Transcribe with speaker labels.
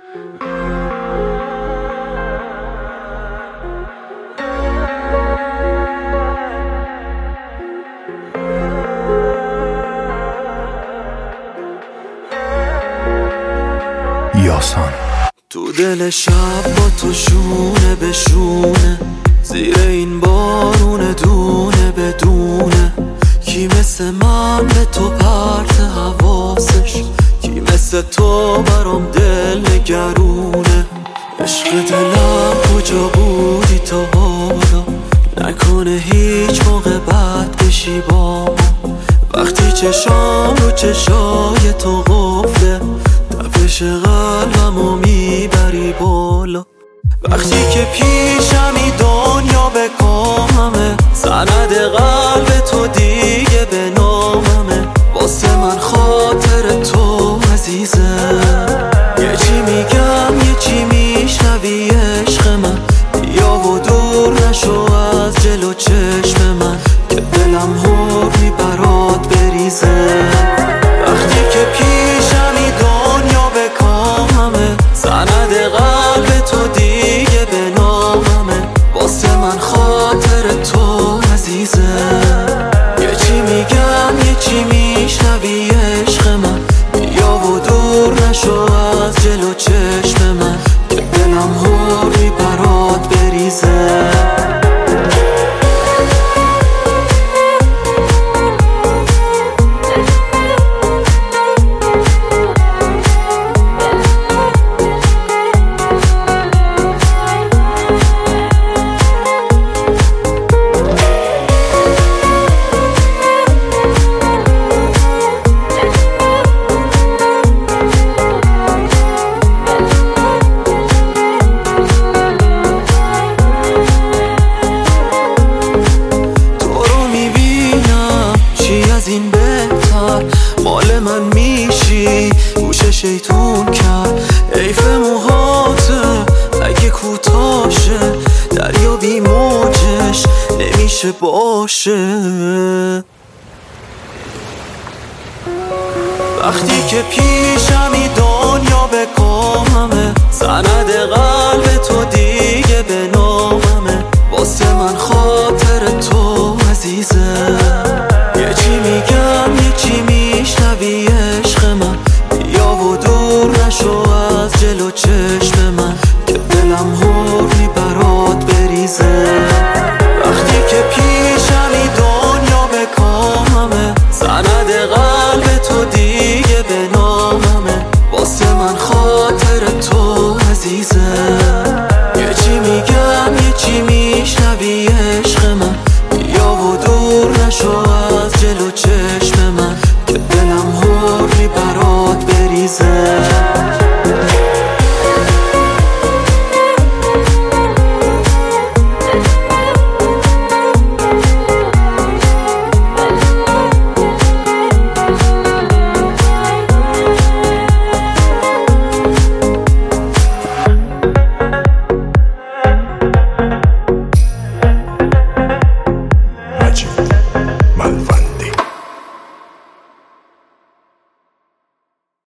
Speaker 1: یاسان
Speaker 2: تو دل شب با تو شونه به شونه، زیر این بارون دونه بدونه. کی مثل من به تو پرت حواسش، کی مثل تو برام دل نگرونه. عشق دلم کجا بودی تا حالا، نکنه هیچ موقع بد بشی با ما. وقتی چشام رو چشای تو قفله، تپش قلبمو میبری بالا. وقتی که پیشمی دنیا به کاممه، سند قلب تو دیگه به ناممه. واسه من خاطر تو عزیزه، یه چی میگم یه چی میشنوی عشق من. بیا و دور نشو از جلو چشم من، که دلم هوری برات بریزه. وقتی که پیشمی دنیا به کاممه، سند قلب تو دیگه به ناممه. واسه من خاطر تو عزیزه، یه چی میگم یه چی میشنوی عشق من. بیا و دور نشو از جلو چشم من، که دلم هوری برات بریزه. این بهتر مال من میشی، گوش شیطون کرد حیف موهاته. اگه کوتاشه دریا بی موجش نمیشه باشه. وقتی که پیشمی دنیا به کاممه، سند قلب تو دیگه به ناممه. واسه من خاطر تو عزیزه، یه چی میگم یه چی میشنوی عشق من. بیا و دور نشو از جلو چشم من، که دلم هوری برات بریزه. وقتی که پیشمی دنیا به کاممه، سند قلب تو دیگه به ناممه. واسه من خاطر تو عزیزه،